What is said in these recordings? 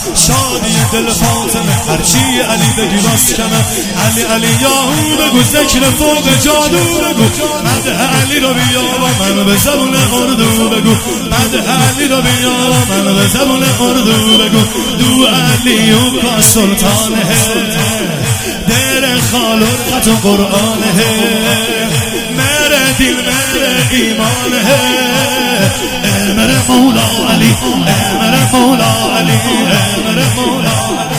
شادی دل فاطمه هرچی علی بگی باز کمه علی علی یاهو بگو ذکر فوق جادو بگو مده علی رو بیا و من به زبون اردو بگو مده علی رو بیا و من به زبون اردو بگو دو علیوں کا سلطان ہے دیر خالر خط قرآن ہے میرے دل میرے ایمان ہے اے میرے مولا علی اے میرے مولا علی اے میرے مولا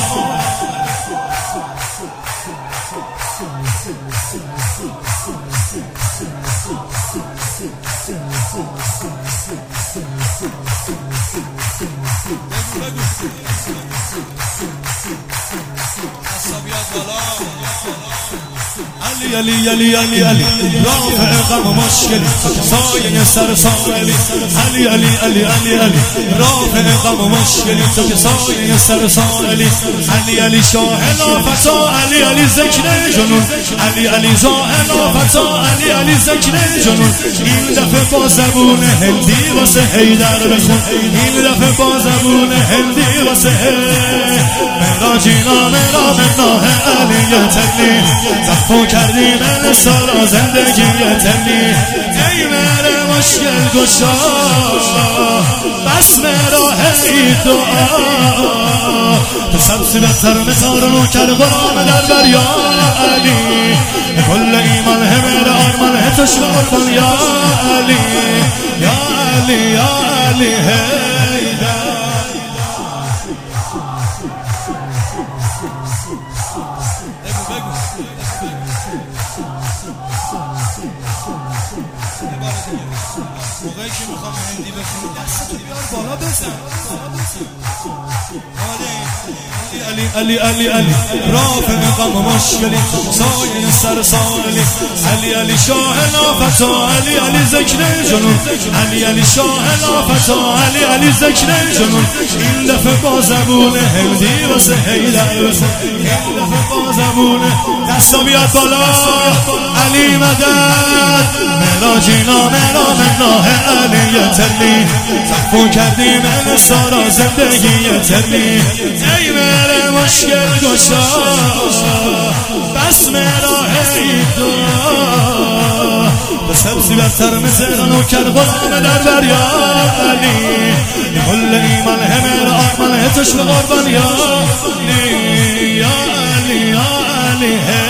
علی علی علی علی علی رافع غم و مشکلی سایه سر سائلی علی علی علی علی علی رافع غم و مشکلی تو که سایه سر سائلی علی علی شاه لافتا علی علی ذکر جنون علی علی زائل لافتا علی علی ذکر جنون این دفعه با زبون هندی واسه حیدر بخون این دفعه با زبون هندی واسه میرا جینا میرا مناه علی تلی تخفو کردی من سارا زندگی تلی ای میره مشکل گشا بس میرا هی دعا تو سبسی بهتر مثار رو کرد قرآن در بریا علی کل ایمان همه آرمان هتش قربان یا علی یا علی یا علی هیدر موقعی که میخوام هندی بخونی دستتو بیار بالا بزن علی علی علی علی رافع غم و مشکلی سایه سر سائلی علی علی شاه لافتا علی علی ذکر جنون علی علی شاه لافتا علی علی ذکر جنون این دفعه با زبون هندی واسه حیدر این دفعه با زبون دستا بیاد بالا علی مدد میرا جینا میرا مناه علی تلی تخفو کردی من سارا زندگی تلی ای میره مشکل گشا بس میرا هی دعا به سبزی بهتر مثل نوکر غلام در بریا علی کل ایمان همه آرمان هتش قربان یا علی یا علی یا علی